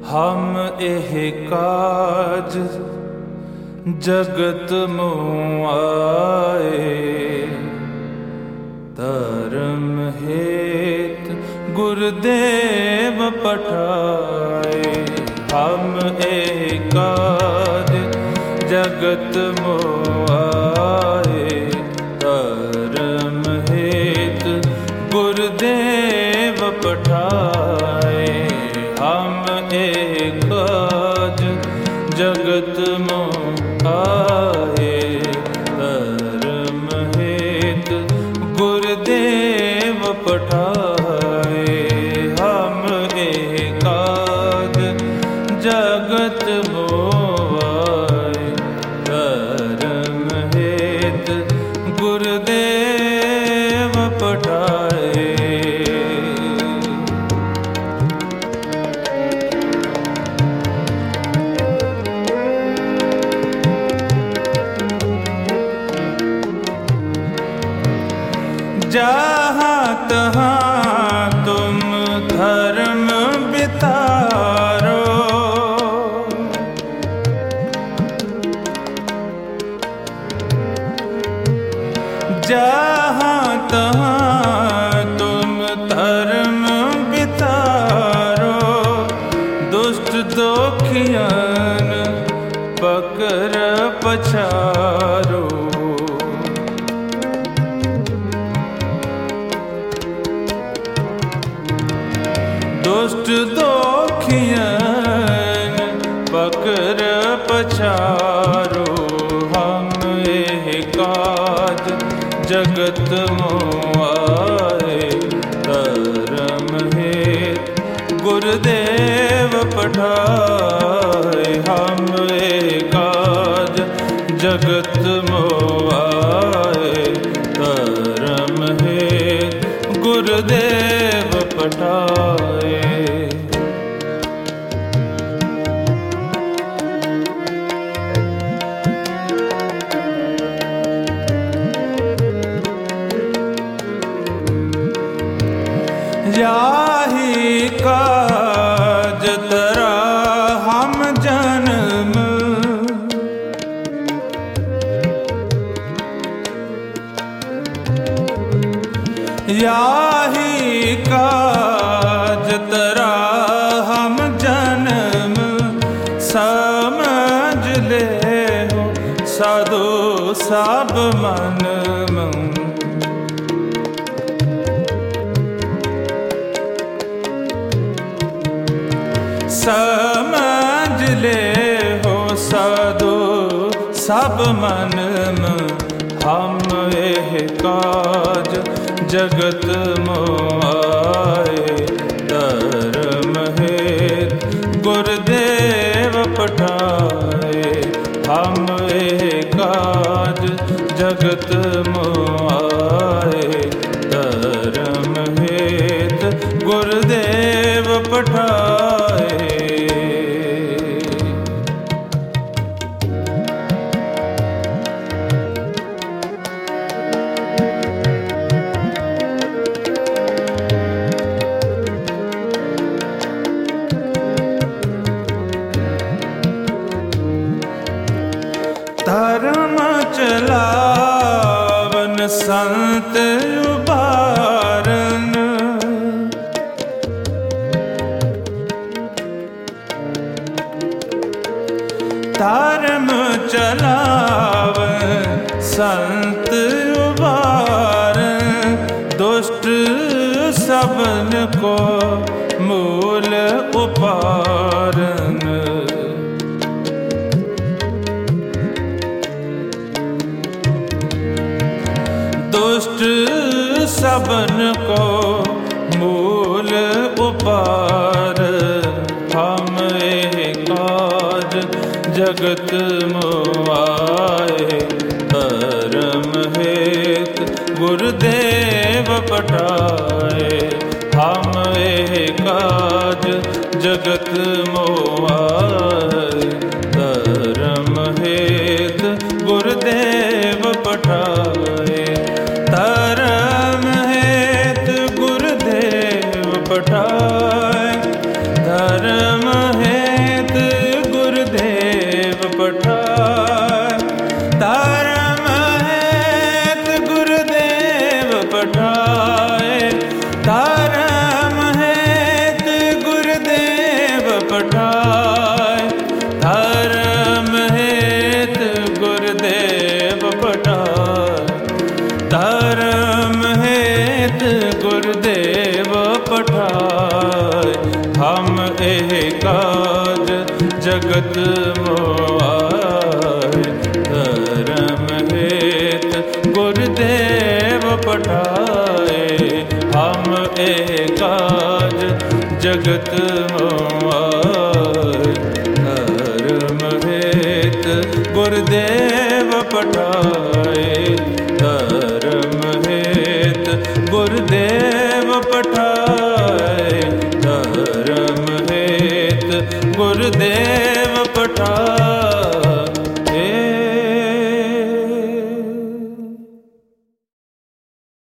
ਹਮ ਇਹ ਕਾਜ ਜਗਤ ਮੁ ਆਏ, ਧਰਮ ਹੇਤ ਗੁਰਦੇਵ ਪਠਾਏ। ਹਮ ਇਹ ਕਾਜ ਜਗਤ ਮੁ ਆਏ, ਧਰਮ ਹੇਤ ਗੁਰਦੇਵ ਪਠਾਏ। ਹਮ ਇਹ ਕਾਜ ਜਗਤ ਮੁ ਆਏ, ਧਰਮ ਹੇਤ ਗੁਰਦੇਵ ਪਠਾਏ। ਹਮ ਇਹ ਕਾਜ ਜਗਤ ਮੁ ਆਏ, ਧਰਮ ਹੇਤ ਗੁਰਦੇਵ ਪਠਾਏ। जहाँ तहाँ तुम धर्म बितारो, जहाँ तहाँ तुम धर्म बितारो। दुष्ट दोखियन पकड़ पछारो, दुष्ट दोखियन पकड़ पछारो। हम यह काज जगत मु आए, धर्म हेत गुरुदेव पठाए। हम यह काज जगत मु आए, धर्म हेत गुरुदेव पठाए। याही काज तरा हम जन्म, याही काज तरा हम जन्म। समझ ले हो साधु सब मन में, समझ ले हो साधु सब मन में। हम यह काज जगत मु आए, धर्म हेत गुरुदेव पठाए। हम यह काज जगत मु आए, धर्म हेत गुरुदेव पठाए। धर्म चलावन संत उबारन, धर्म चलावन संत उबारन। दुष्ट सबन को मूल उपारन, दुष्ट सबन को मूल उपार। हम यह काज जगत मु आए, धर्म हेत गुरुदेव पठाए। हम यह काज जगत मु आए, धर्म हेत गुरुदेव पठाए। धर्म हेत गुरुदेव पठाए, धर्म हेत ਇਹ ਕਾਜ ਜਗਤ ਮੋਆਏ। ਧਰਮ ਹੇਤ ਗੁਰਦੇਵ ਪਠਾਏ, ਹਮ ਇਹ ਕਾਜ ਜਗਤ ਮੋਆਏ। ਧਰਮ ਹੇਤ ਗੁਰਦੇਵ ਪਠਾਏ, ਧਰਮ ਹੇਤ ਗੁਰਦੇਵ ਪਠਾਏ, ਧਰਮ ਹੇਤ ਗੁਰਦੇਵ